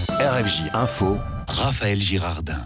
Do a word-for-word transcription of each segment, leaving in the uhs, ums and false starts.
R F J Info, Raphaël Girardin.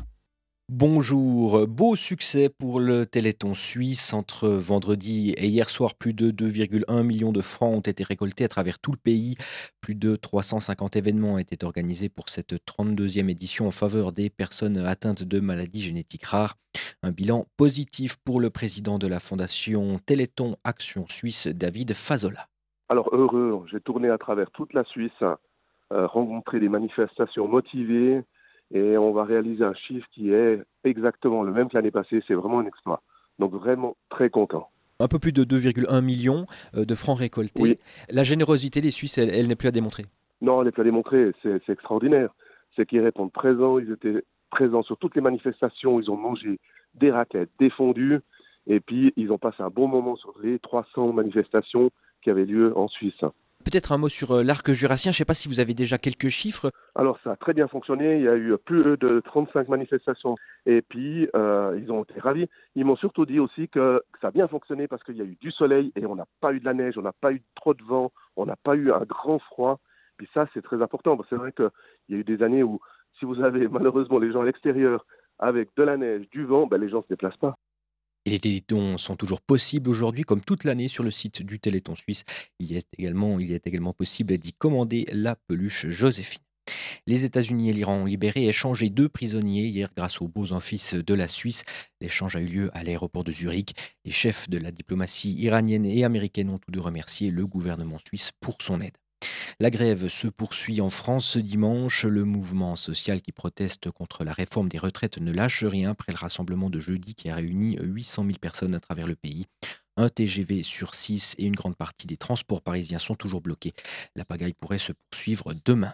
Bonjour, beau succès pour le Téléthon suisse. Entre vendredi et hier soir, plus de deux virgule un millions de francs ont été récoltés à travers tout le pays. Plus de trois cent cinquante événements étaient organisés pour cette trente-deuxième édition en faveur des personnes atteintes de maladies génétiques rares. Un bilan positif pour le président de la fondation Téléthon Action Suisse, David Fazola. Alors heureux, j'ai tourné à travers toute la Suisse, euh, rencontré des manifestations motivées et on va réaliser un chiffre qui est exactement le même que l'année passée. C'est vraiment un exploit. Donc vraiment très content. Un peu plus de deux virgule un millions de francs récoltés. Oui. La générosité des Suisses, elle, elle n'est plus à démontrer. Non, elle n'est plus à démontrer. C'est, c'est extraordinaire. C'est qu'ils répondent présents. Ils étaient présents sur toutes les manifestations. Ils ont mangé des raclettes, des fondus. Et puis, ils ont passé un bon moment sur les trois cents manifestations qui avaient lieu en Suisse. Peut-être un mot sur euh, l'arc jurassien. Je ne sais pas si vous avez déjà quelques chiffres. Alors, ça a très bien fonctionné. Il y a eu plus de trente-cinq manifestations. Et puis, euh, ils ont été ravis. Ils m'ont surtout dit aussi que, que ça a bien fonctionné parce qu'il y a eu du soleil et on n'a pas eu de la neige, on n'a pas eu trop de vent, on n'a pas eu un grand froid. Puis ça, c'est très important. Parce que c'est vrai qu'il y a eu des années où, si vous avez malheureusement les gens à l'extérieur avec de la neige, du vent, ben, les gens ne se déplacent pas. Et les téléthons sont toujours possibles aujourd'hui, comme toute l'année sur le site du Téléthon suisse. Il y est également, il y est également possible d'y commander la peluche Joséphine. Les États-Unis et l'Iran ont libéré et échangé deux prisonniers hier grâce aux beaux offices de la Suisse. L'échange a eu lieu à l'aéroport de Zurich. Les chefs de la diplomatie iranienne et américaine ont tous deux remercié le gouvernement suisse pour son aide. La grève se poursuit en France ce dimanche. Le mouvement social qui proteste contre la réforme des retraites ne lâche rien après le rassemblement de jeudi qui a réuni huit cent mille personnes à travers le pays. Un T G V sur six et une grande partie des transports parisiens sont toujours bloqués. La pagaille pourrait se poursuivre demain.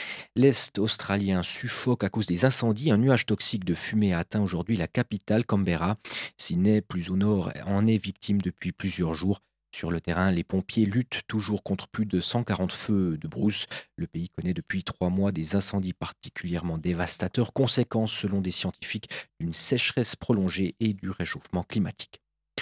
L'Est australien suffoque à cause des incendies. Un nuage toxique de fumée a atteint aujourd'hui la capitale, Canberra. Sydney, plus au nord, en est victime depuis plusieurs jours. Sur le terrain, les pompiers luttent toujours contre plus de cent quarante feux de brousse. Le pays connaît depuis trois mois des incendies particulièrement dévastateurs, conséquence, selon des scientifiques, d'une sécheresse prolongée et du réchauffement climatique.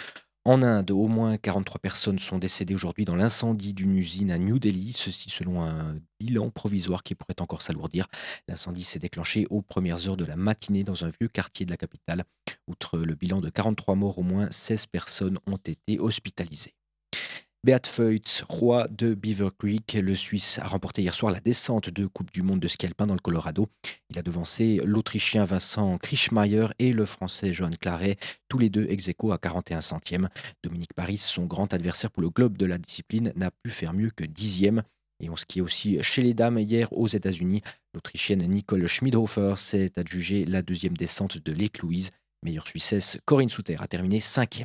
En Inde, au moins quarante-trois personnes sont décédées aujourd'hui dans l'incendie d'une usine à New Delhi, ceci selon un bilan provisoire qui pourrait encore s'alourdir. L'incendie s'est déclenché aux premières heures de la matinée dans un vieux quartier de la capitale. Outre le bilan de quarante-trois morts, au moins seize personnes ont été hospitalisées. Beat Feuz, roi de Beaver Creek, le Suisse a remporté hier soir la descente de Coupe du Monde de ski alpin dans le Colorado. Il a devancé l'Autrichien Vincent Kriechmayr et le Français Johan Claret, tous les deux ex aequo à quarante et un centièmes. Dominique Paris, son grand adversaire pour le globe de la discipline, n'a pu faire mieux que dixième. Et on skiait aussi chez les dames hier aux États-Unis. L'Autrichienne Nicole Schmidhofer s'est adjugée la deuxième descente de Lake Louise. Meilleure Suissesse, Corinne Souter a terminé cinquième.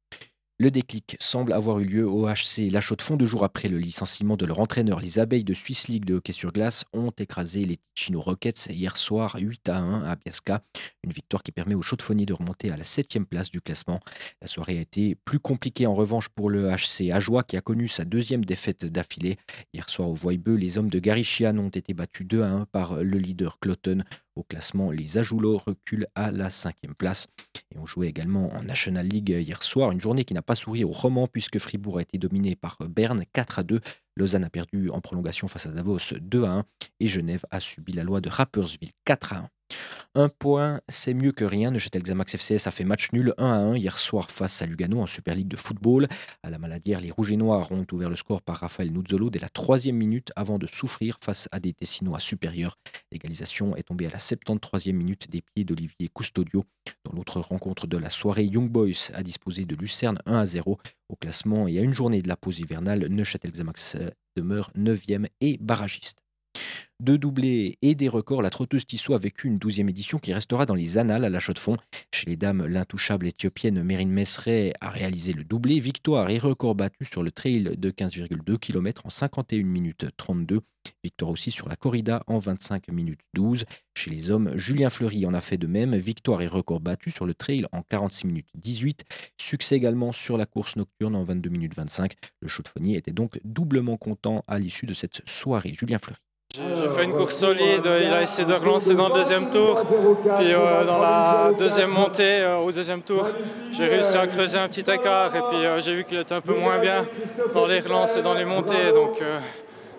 Le déclic semble avoir eu lieu au H C La Chaux-de-Fonds. Deux jours après le licenciement de leur entraîneur, les abeilles de Swiss League de hockey sur glace ont écrasé les Ticino Rockets hier soir huit à un à Biasca. Une victoire qui permet aux Chaux-de-Fonniers de remonter à la septième place du classement. La soirée a été plus compliquée en revanche pour le H C Ajoie qui a connu sa deuxième défaite d'affilée. Hier soir au Voibeux, les hommes de Gary Sheehan ont été battus deux à un par le leader Cloton. Au classement, les Ajoulots reculent à la cinquième place. Et on jouait également en National League hier soir, une journée qui n'a pas souri aux Romans puisque Fribourg a été dominé par Berne quatre à deux. Lausanne a perdu en prolongation face à Davos deux à un et Genève a subi la loi de Rapperswil quatre à un. Un point, c'est mieux que rien. Neuchâtel Xamax F C S a fait match nul un à un hier soir face à Lugano en Super League de football. À la Maladière, les Rouges et Noirs ont ouvert le score par Raphaël Nuzzolo dès la troisième minute avant de souffrir face à des Tessinois supérieurs. L'égalisation est tombée à la septante-troisième minute des pieds d'Olivier Custodio. Dans l'autre rencontre de la soirée, Young Boys a disposé de Lucerne un à zéro. Au classement et à une journée de la pause hivernale, Neuchâtel Xamax demeure neuvième et barragiste. Deux doublés et des records, la trotteuse Tissot a vécu une douzième édition qui restera dans les annales à la Chaux-de-Fonds. Chez les dames, l'intouchable éthiopienne Merin Mesre a réalisé le doublé. Victoire et record battu sur le trail de quinze virgule deux kilomètres en cinquante et une minutes trente-deux. Victoire aussi sur la corrida en vingt-cinq minutes douze. Chez les hommes, Julien Fleury en a fait de même. Victoire et record battu sur le trail en quarante-six minutes dix-huit. Succès également sur la course nocturne en vingt-deux minutes vingt-cinq. Le Chaux-de-Fonnier était donc doublement content à l'issue de cette soirée. Julien Fleury. J'ai fait une course solide, il a essayé de relancer dans le deuxième tour, puis euh, dans la deuxième montée, euh, au deuxième tour, j'ai réussi à creuser un petit écart et puis euh, j'ai vu qu'il était un peu moins bien dans les relances et dans les montées, donc euh,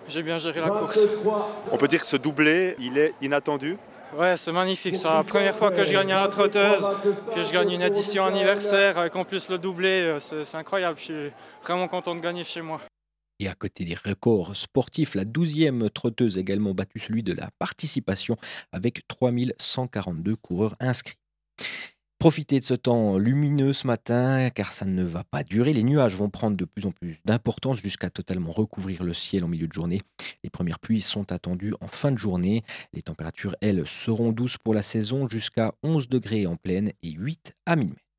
j'ai bien géré la course. On peut dire que ce doublé, il est inattendu. Ouais, c'est magnifique. C'est la première fois que je gagne à la trotteuse, que je gagne une édition anniversaire, avec en plus le doublé. C'est, c'est incroyable. Je suis vraiment content de gagner chez moi. Et à côté des records sportifs, la douzième trotteuse a également battu celui de la participation avec trois mille cent quarante-deux coureurs inscrits. Profitez de ce temps lumineux ce matin, car ça ne va pas durer. Les nuages vont prendre de plus en plus d'importance jusqu'à totalement recouvrir le ciel en milieu de journée. Les premières pluies sont attendues en fin de journée. Les températures, elles, seront douces pour la saison, jusqu'à onze degrés en plaine et huit à minuit.